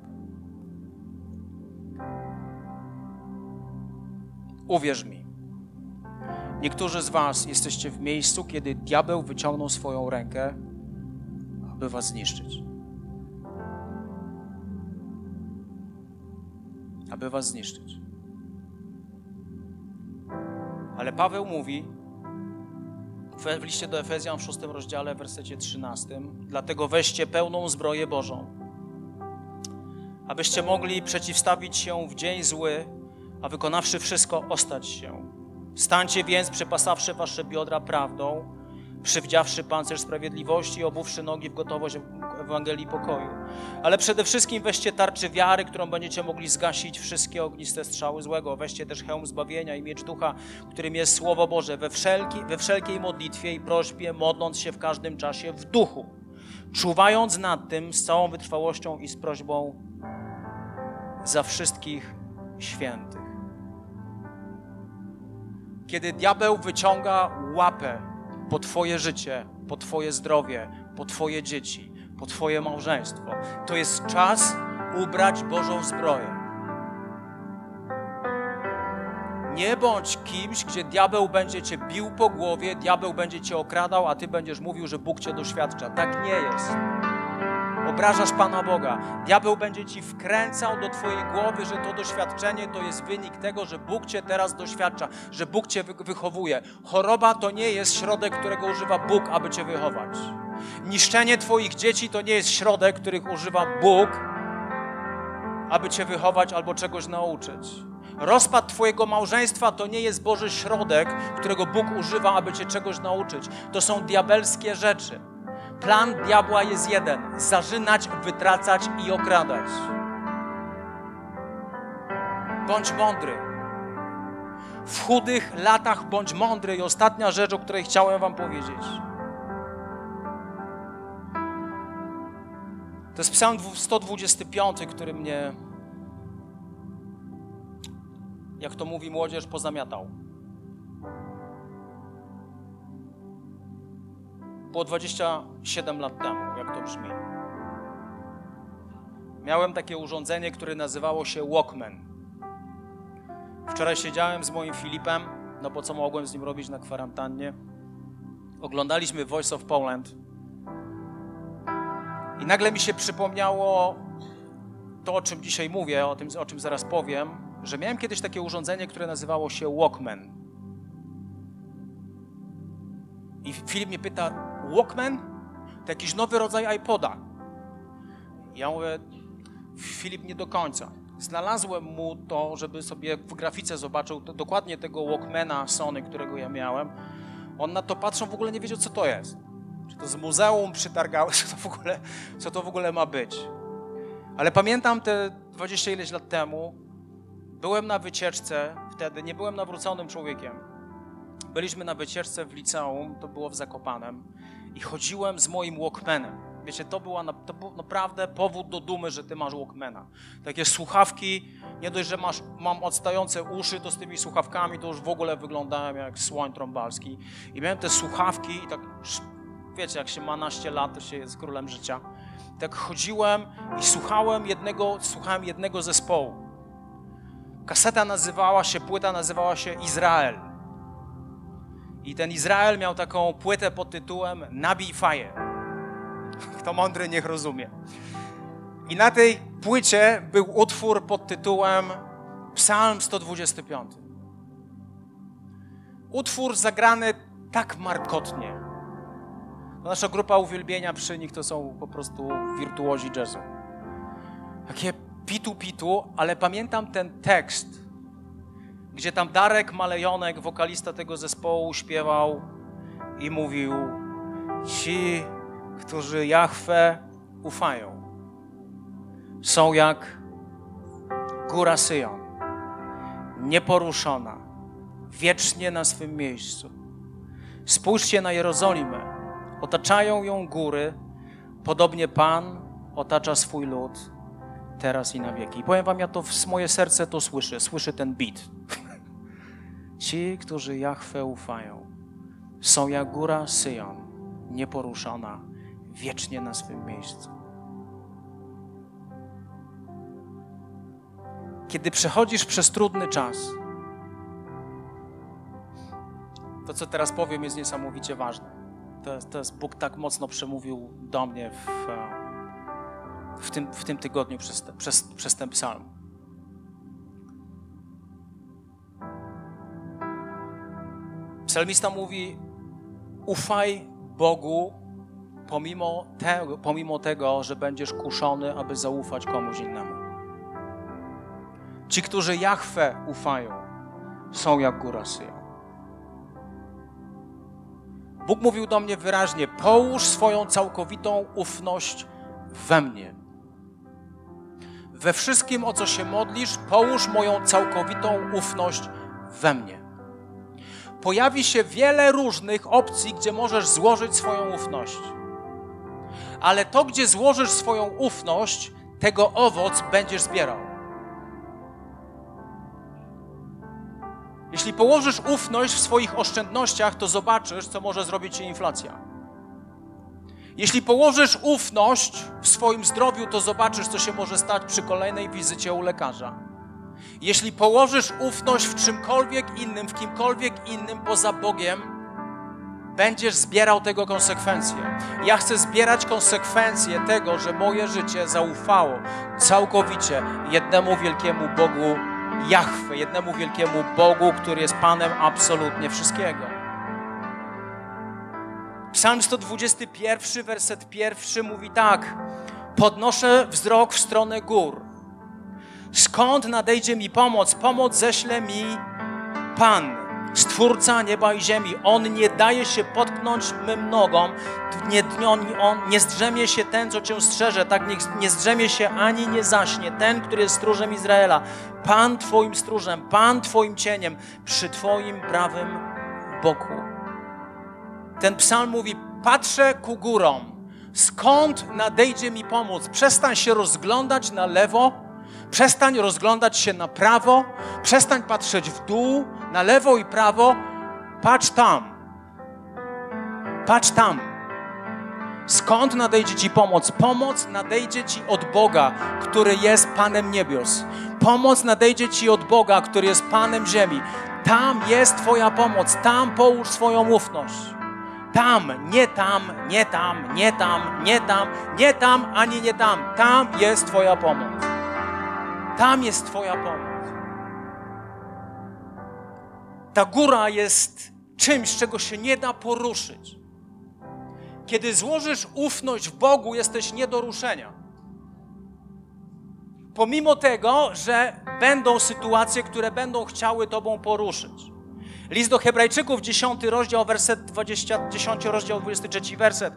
Uwierz mi, niektórzy z was jesteście w miejscu, kiedy diabeł wyciągnął swoją rękę, aby was zniszczyć. aby was zniszczyć. Ale Paweł mówi w liście do Efezjan w 6 rozdziale, w wersecie 13: dlatego weźcie pełną zbroję Bożą, abyście mogli przeciwstawić się w dzień zły, a wykonawszy wszystko, ostać się. Stańcie więc, przepasawszy wasze biodra prawdą, przywdziawszy pancerz sprawiedliwości i obuwszy nogi w gotowość Ewangelii pokoju. Ale przede wszystkim weźcie tarczę wiary, którą będziecie mogli zgasić wszystkie ogniste strzały złego. Weźcie też hełm zbawienia i miecz ducha, którym jest Słowo Boże, we wszelkiej modlitwie i prośbie, modląc się w każdym czasie w duchu, czuwając nad tym z całą wytrwałością i z prośbą za wszystkich świętych. Kiedy diabeł wyciąga łapę po twoje życie, po twoje zdrowie, po twoje dzieci, po twoje małżeństwo, to jest czas ubrać Bożą zbroję. Nie bądź kimś, gdzie diabeł będzie cię bił po głowie, diabeł będzie cię okradał, a ty będziesz mówił, że Bóg cię doświadcza. Tak nie jest. Obrażasz Pana Boga. Diabeł będzie ci wkręcał do twojej głowy, że to doświadczenie to jest wynik tego, że Bóg cię teraz doświadcza, że Bóg cię wychowuje. Choroba to nie jest środek, którego używa Bóg, aby cię wychować. Niszczenie twoich dzieci to nie jest środek, których używa Bóg, aby cię wychować albo czegoś nauczyć. Rozpad twojego małżeństwa to nie jest Boży środek, którego Bóg używa, aby cię czegoś nauczyć. To są diabelskie rzeczy. Plan diabła jest jeden: zarzynać, wytracać i okradać. Bądź mądry. W chudych latach bądź mądry. I ostatnia rzecz, o której chciałem wam powiedzieć. To jest Psalm 125, który mnie, jak to mówi młodzież, pozamiatał. Było 27 lat temu, jak to brzmi. Miałem takie urządzenie, które nazywało się Walkman. Wczoraj siedziałem z moim Filipem, no bo co mogłem z nim robić na kwarantannie. Oglądaliśmy Voice of Poland. I nagle mi się przypomniało to, o czym dzisiaj mówię, o czym zaraz powiem, że miałem kiedyś takie urządzenie, które nazywało się Walkman. I Filip mnie pyta: Walkman? To jakiś nowy rodzaj iPoda. Ja mówię: Filip, nie do końca. Znalazłem mu to, żeby sobie w grafice zobaczył dokładnie tego Walkmana Sony, którego ja miałem. On na to patrząc w ogóle nie wiedział, co to jest. Czy to z muzeum przytargały, co to w ogóle ma być. Ale pamiętam te 20 ileś lat temu, byłem na wycieczce, wtedy nie byłem nawróconym człowiekiem. Byliśmy na wycieczce w liceum, to było w Zakopanem, i chodziłem z moim Walkmanem. Wiecie, to był naprawdę powód do dumy, że ty masz Walkmana. Takie słuchawki, nie dość, że mam odstające uszy, to z tymi słuchawkami to już w ogóle wyglądałem jak słoń trąbalski. I miałem te słuchawki i tak, wiecie, jak się ma naście lat, to się jest królem życia. Tak chodziłem i słuchałem jednego zespołu. Płyta nazywała się Izrael. I ten Izrael miał taką płytę pod tytułem Nabij faję. Kto mądry, niech rozumie. I na tej płycie był utwór pod tytułem Psalm 125. Utwór zagrany tak markotnie. Nasza grupa uwielbienia przy nich to są po prostu wirtuozi jazzu. Takie pitu, ale pamiętam ten tekst, gdzie tam Darek Malejonek, wokalista tego zespołu, śpiewał i mówił: ci, którzy Jahwe ufają, są jak góra Syjon, nieporuszona, wiecznie na swym miejscu. Spójrzcie na Jerozolimę, otaczają ją góry, podobnie Pan otacza swój lud teraz i na wieki. I powiem wam, ja to w moje serce to słyszę ten beat. Ci, którzy Jahwe ufają, są jak góra Syjon, nieporuszona, wiecznie na swym miejscu. Kiedy przechodzisz przez trudny czas, to, co teraz powiem, jest niesamowicie ważne. To jest Bóg tak mocno przemówił do mnie w tym tygodniu przez ten psalm. Psalmista mówi, ufaj Bogu pomimo tego, że będziesz kuszony, aby zaufać komuś innemu. Ci, którzy Jahwe ufają, są jak góra Syjon. Bóg mówił do mnie wyraźnie, połóż swoją całkowitą ufność we mnie. We wszystkim, o co się modlisz, połóż moją całkowitą ufność we mnie. Pojawi się wiele różnych opcji, gdzie możesz złożyć swoją ufność. Ale to, gdzie złożysz swoją ufność, tego owoc będziesz zbierał. Jeśli położysz ufność w swoich oszczędnościach, to zobaczysz, co może zrobić ci inflacja. Jeśli położysz ufność w swoim zdrowiu, to zobaczysz, co się może stać przy kolejnej wizycie u lekarza. Jeśli położysz ufność w czymkolwiek innym, w kimkolwiek innym poza Bogiem, będziesz zbierał tego konsekwencje. Ja chcę zbierać konsekwencje tego, że moje życie zaufało całkowicie jednemu wielkiemu Bogu Jahwe, jednemu wielkiemu Bogu, który jest Panem absolutnie wszystkiego. Psalm 121, werset 1 mówi tak. Podnoszę wzrok w stronę gór. Skąd nadejdzie mi pomoc? Pomoc ześle mi Pan, Stwórca nieba i ziemi. On nie daje się potknąć mym nogom. Nie zdrzemie się ten, co cię strzeże. Tak nie zdrzemie się ani nie zaśnie ten, który jest stróżem Izraela. Pan twoim stróżem, Pan twoim cieniem przy twoim prawym boku. Ten psalm mówi, patrzę ku górom. Skąd nadejdzie mi pomoc? Przestań się rozglądać na lewo, przestań rozglądać się na prawo, przestań patrzeć w dół, na lewo i prawo. Patrz tam. Patrz tam. Skąd nadejdzie ci pomoc? Pomoc nadejdzie ci od Boga, który jest Panem niebios. Pomoc nadejdzie ci od Boga, który jest Panem ziemi. Tam jest twoja pomoc. Tam połóż swoją ufność. Tam, nie tam, nie tam, nie tam, nie tam, nie tam, ani nie tam. Tam jest twoja pomoc. Tam jest twoja pomoc. Ta góra jest czymś, czego się nie da poruszyć. Kiedy złożysz ufność w Bogu, jesteś nie do ruszenia. Pomimo tego, że będą sytuacje, które będą chciały tobą poruszyć. List do Hebrajczyków, 10 rozdział, 23 werset.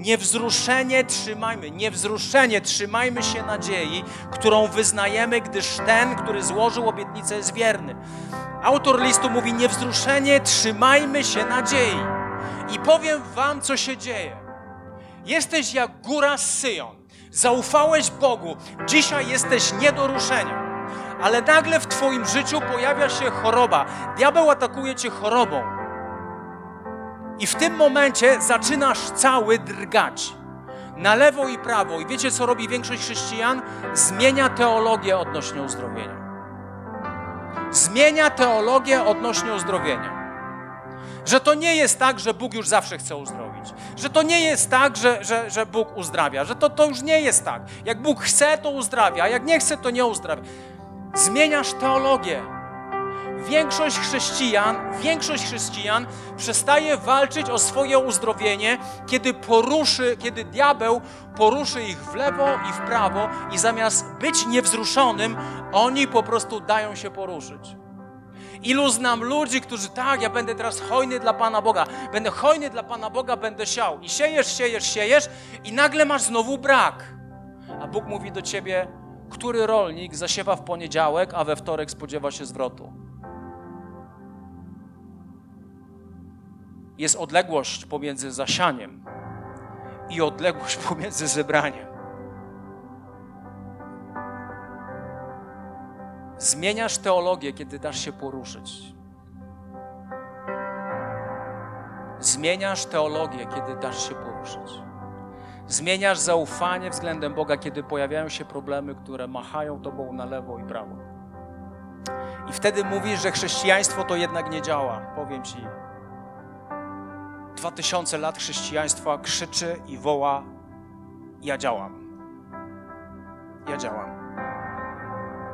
Niewzruszenie trzymajmy się nadziei, którą wyznajemy, gdyż ten, który złożył obietnicę, jest wierny. Autor listu mówi, niewzruszenie trzymajmy się nadziei. I powiem wam, co się dzieje. Jesteś jak góra Syjon. Zaufałeś Bogu. Dzisiaj jesteś nie do ruszenia. Ale nagle w twoim życiu pojawia się choroba. Diabeł atakuje cię chorobą. I w tym momencie zaczynasz cały drgać. Na lewo i prawo. I wiecie, co robi większość chrześcijan? Zmienia teologię odnośnie uzdrowienia. Zmienia teologię odnośnie uzdrowienia. Że to nie jest tak, że Bóg już zawsze chce uzdrowić. Że to nie jest tak, że Bóg uzdrawia. Że to już nie jest tak. Jak Bóg chce, to uzdrawia, a jak nie chce, to nie uzdrawia. Zmieniasz teologię. Większość chrześcijan przestaje walczyć o swoje uzdrowienie, kiedy diabeł poruszy ich w lewo i w prawo i zamiast być niewzruszonym, oni po prostu dają się poruszyć. Ilu znam ludzi, którzy ja będę teraz hojny dla Pana Boga. Będę hojny dla Pana Boga, będę siał. I siejesz i nagle masz znowu brak. A Bóg mówi do ciebie, który rolnik zasiewa w poniedziałek, a we wtorek spodziewa się zwrotu? Jest odległość pomiędzy zasianiem i odległość pomiędzy zebraniem. Zmieniasz teologię, kiedy dasz się poruszyć. Zmieniasz teologię, kiedy dasz się poruszyć. Zmieniasz zaufanie względem Boga, kiedy pojawiają się problemy, które machają tobą na lewo i prawo. I wtedy mówisz, że chrześcijaństwo to jednak nie działa. Powiem ci, 2000 lat chrześcijaństwa krzyczy i woła: ja działam. Ja działam.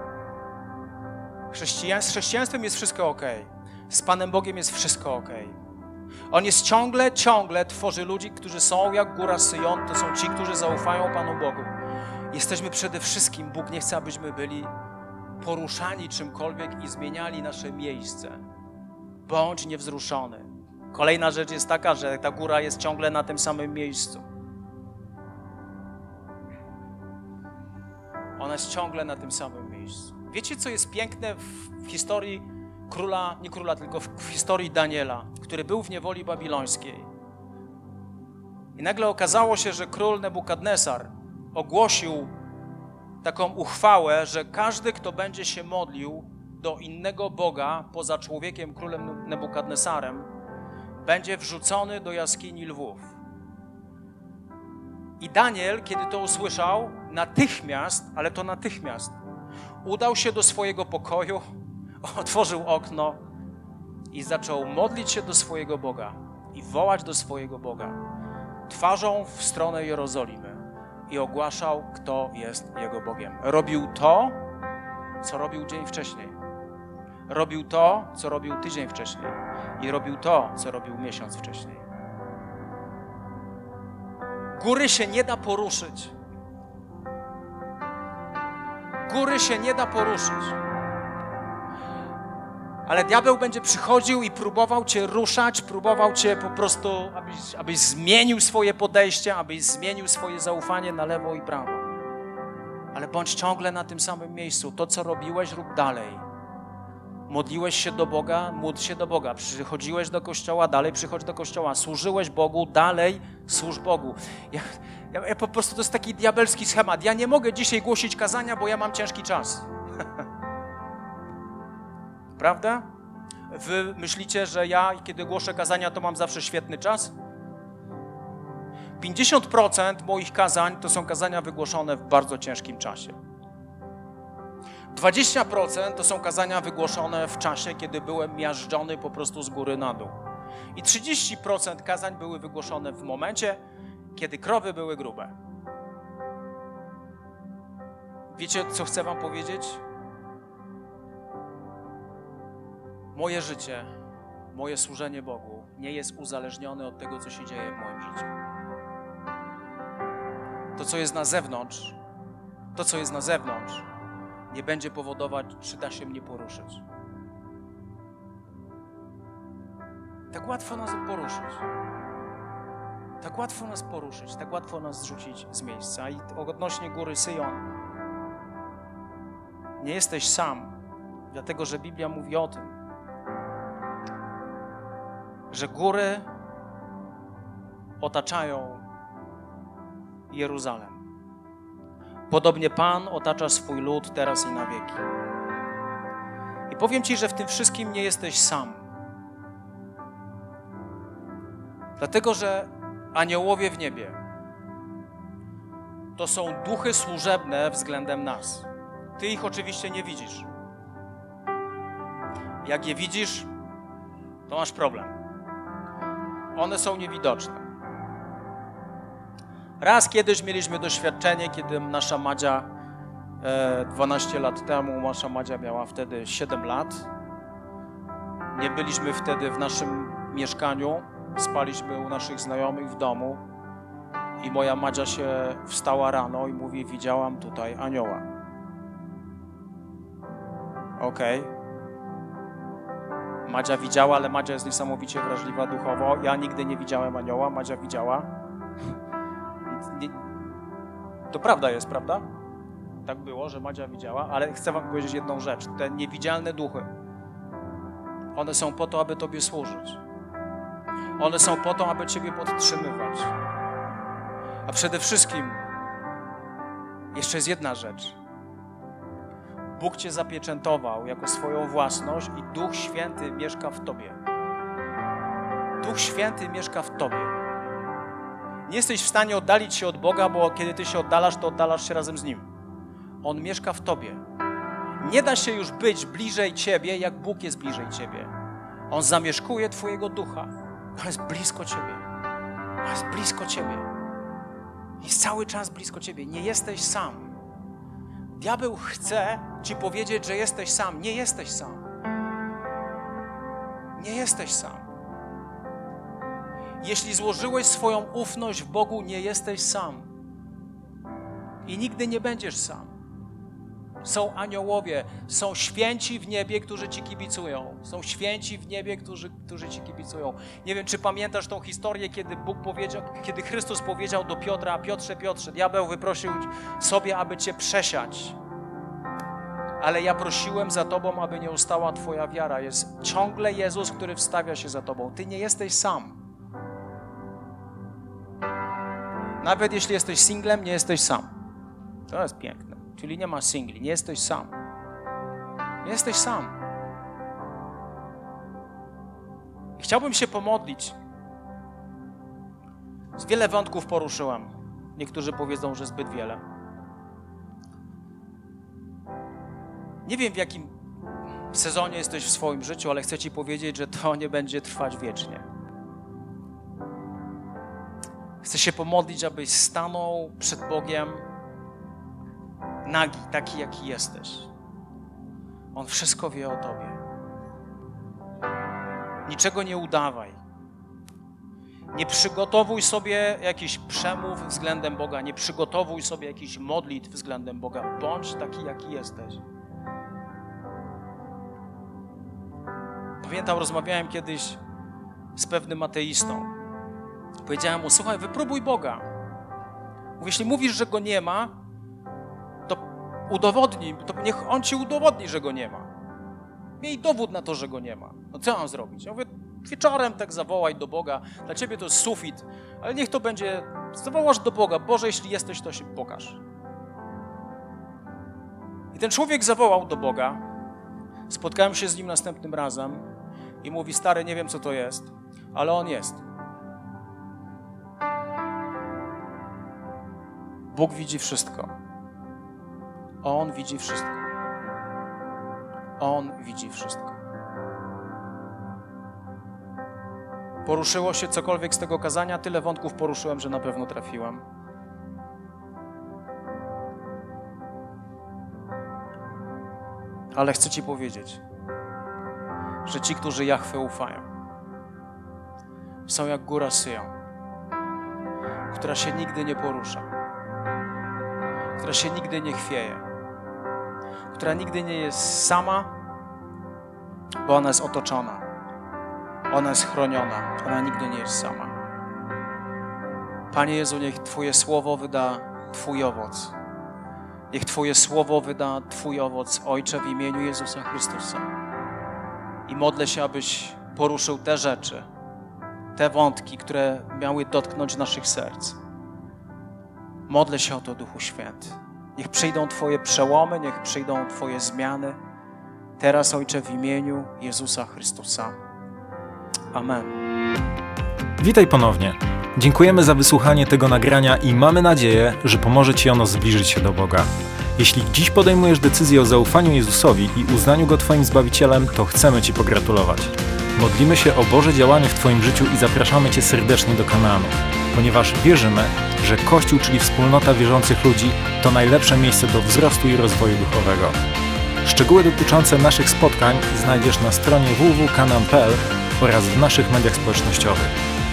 Z chrześcijaństwem jest wszystko okej. Z Panem Bogiem jest wszystko okej. On jest ciągle tworzy ludzi, którzy są jak góra Syjon. To są ci, którzy zaufają Panu Bogu. Jesteśmy przede wszystkim, Bóg nie chce, abyśmy byli poruszani czymkolwiek i zmieniali nasze miejsce. Bądź niewzruszony. Kolejna rzecz jest taka, że ta góra jest ciągle na tym samym miejscu. Ona jest ciągle na tym samym miejscu. Wiecie, co jest piękne w historii króla, nie króla, tylko w historii Daniela, który był w niewoli babilońskiej. I nagle okazało się, że król Nebukadnesar ogłosił taką uchwałę, że każdy, kto będzie się modlił do innego Boga poza człowiekiem, królem Nebukadnesarem, będzie wrzucony do jaskini lwów. I Daniel, kiedy to usłyszał, natychmiast udał się do swojego pokoju, otworzył okno i zaczął modlić się do swojego Boga i wołać do swojego Boga twarzą w stronę Jerozolimy i ogłaszał, kto jest jego Bogiem. Robił to, co robił dzień wcześniej. Robił to, co robił tydzień wcześniej. I robił to, co robił miesiąc wcześniej. Góry się nie da poruszyć. Góry się nie da poruszyć. Ale diabeł będzie przychodził i próbował cię ruszać, próbował cię po prostu, abyś zmienił swoje podejście, abyś zmienił swoje zaufanie na lewo i prawo. Ale bądź ciągle na tym samym miejscu. To, co robiłeś, rób dalej. Modliłeś się do Boga, módl się do Boga. Przychodziłeś do kościoła, dalej przychodź do kościoła. Służyłeś Bogu, dalej służ Bogu. Ja po prostu, to jest taki diabelski schemat. Ja nie mogę dzisiaj głosić kazania, bo ja mam ciężki czas. Prawda? Wy myślicie, że ja, kiedy głoszę kazania, to mam zawsze świetny czas? 50% moich kazań to są kazania wygłoszone w bardzo ciężkim czasie. 20% to są kazania wygłoszone w czasie, kiedy byłem miażdżony po prostu z góry na dół. I 30% kazań były wygłoszone w momencie, kiedy krowy były grube. Wiecie, co chcę wam powiedzieć? Moje życie, moje służenie Bogu nie jest uzależnione od tego, co się dzieje w moim życiu. To, co jest na zewnątrz, nie będzie powodować, czy da się mnie poruszyć. Tak łatwo nas poruszyć, tak łatwo nas zrzucić z miejsca. I odnośnie góry Syjon, nie jesteś sam, dlatego że Biblia mówi o tym, że góry otaczają Jeruzalem. Podobnie Pan otacza swój lud teraz i na wieki. I powiem Ci, że w tym wszystkim nie jesteś sam. Dlatego, że aniołowie w niebie to są duchy służebne względem nas. Ty ich oczywiście nie widzisz. Jak je widzisz, to masz problem. One są niewidoczne. Raz kiedyś mieliśmy doświadczenie, kiedy nasza Madzia 12 lat temu, nasza Madzia miała wtedy 7 lat. Nie byliśmy wtedy w naszym mieszkaniu, spaliśmy u naszych znajomych w domu i moja Madzia się wstała rano i mówi, widziałam tutaj anioła. Okej. Madzia widziała, ale Madzia jest niesamowicie wrażliwa duchowo. Ja nigdy nie widziałem anioła, Madzia widziała. To prawda jest, prawda? Tak było, że Madzia widziała, ale chcę wam powiedzieć jedną rzecz. Te niewidzialne duchy, one są po to, aby Tobie służyć. One są po to, aby Ciebie podtrzymywać. A przede wszystkim jeszcze jest jedna rzecz. Bóg Cię zapieczętował jako swoją własność i Duch Święty mieszka w Tobie. Duch Święty mieszka w Tobie. Nie jesteś w stanie oddalić się od Boga, bo kiedy Ty się oddalasz, to oddalasz się razem z Nim. On mieszka w Tobie. Nie da się już być bliżej Ciebie, jak Bóg jest bliżej Ciebie. On zamieszkuje Twojego ducha. On jest blisko Ciebie. On jest blisko Ciebie. Jest cały czas blisko Ciebie. Nie jesteś sam. Diabeł chce Ci powiedzieć, że jesteś sam. Nie jesteś sam. Nie jesteś sam. Jeśli złożyłeś swoją ufność w Bogu, nie jesteś sam. I nigdy nie będziesz sam. Są aniołowie, są święci w niebie, którzy ci kibicują. Są święci w niebie, którzy ci kibicują. Nie wiem, czy pamiętasz tą historię, kiedy Chrystus powiedział do Piotra: Piotrze, Piotrze, diabeł wyprosił sobie, aby cię przesiać. Ale ja prosiłem za tobą, aby nie ustała twoja wiara. Jest ciągle Jezus, który wstawia się za tobą. Ty nie jesteś sam. Nawet jeśli jesteś singlem, nie jesteś sam. To jest piękne. Czyli nie ma singli, nie jesteś sam. Nie jesteś sam. I chciałbym się pomodlić. Wiele wątków poruszyłem. Niektórzy powiedzą, że zbyt wiele. Nie wiem, w jakim sezonie jesteś w swoim życiu, ale chcę ci powiedzieć, że to nie będzie trwać wiecznie. Chcę się pomodlić, abyś stanął przed Bogiem nagi, taki jaki jesteś. On wszystko wie o tobie. Niczego nie udawaj. Nie przygotowuj sobie jakichś przemów względem Boga, nie przygotowuj sobie jakichś modlitw względem Boga. Bądź taki jaki jesteś. Pamiętam, rozmawiałem kiedyś z pewnym ateistą. Powiedziałem mu: słuchaj, wypróbuj Boga. Mówię, jeśli mówisz, że Go nie ma, to udowodnij, to niech On ci udowodni, że Go nie ma. Miej dowód na to, że Go nie ma. No co mam zrobić? Ja mówię, wieczorem tak zawołaj do Boga. Dla ciebie to jest sufit, ale niech to będzie, zawołasz do Boga: Boże, jeśli jesteś, to się pokaż. I ten człowiek zawołał do Boga. Spotkałem się z nim następnym razem i mówi: stary, nie wiem co to jest, ale On jest. Bóg widzi wszystko. On widzi wszystko. On widzi wszystko. Poruszyło się cokolwiek z tego kazania? Tyle wątków poruszyłem, że na pewno trafiłem. Ale chcę ci powiedzieć, że ci, którzy Jahwe ufają, są jak góra Syjon, która się nigdy nie porusza, która się nigdy nie chwieje, która nigdy nie jest sama, bo ona jest otoczona, ona jest chroniona, ona nigdy nie jest sama. Panie Jezu, niech Twoje słowo wyda Twój owoc. Niech Twoje słowo wyda Twój owoc, Ojcze, w imieniu Jezusa Chrystusa. I modlę się, abyś poruszył te rzeczy, te wątki, które miały dotknąć naszych serc. Modlę się o to, Duchu Święty. Niech przyjdą Twoje przełomy, niech przyjdą Twoje zmiany. Teraz, Ojcze, w imieniu Jezusa Chrystusa. Amen. Witaj ponownie. Dziękujemy za wysłuchanie tego nagrania i mamy nadzieję, że pomoże Ci ono zbliżyć się do Boga. Jeśli dziś podejmujesz decyzję o zaufaniu Jezusowi i uznaniu Go Twoim Zbawicielem, to chcemy Ci pogratulować. Modlimy się o Boże działanie w Twoim życiu i zapraszamy Cię serdecznie do Kanaanu, ponieważ wierzymy, że Kościół, czyli wspólnota wierzących ludzi, to najlepsze miejsce do wzrostu i rozwoju duchowego. Szczegóły dotyczące naszych spotkań znajdziesz na stronie www.kanaan.pl oraz w naszych mediach społecznościowych.